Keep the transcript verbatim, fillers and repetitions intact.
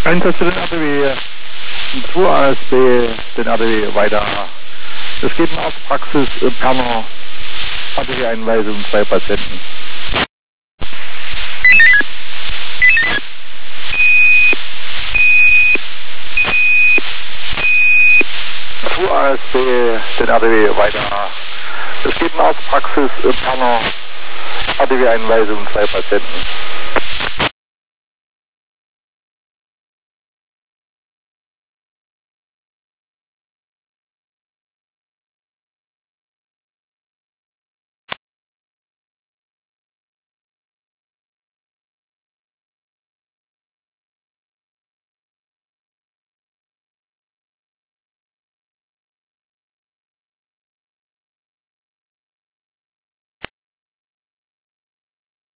Einsatz für den A D W, zwei A S B, den A D W weiter. Es geht in Arztpraxis Perner, A D W-Einweisung, zwei Patienten. zwei A S B, den A D W weiter. Es geht in Arztpraxis Perner, A D W-Einweisung, zwei Patienten.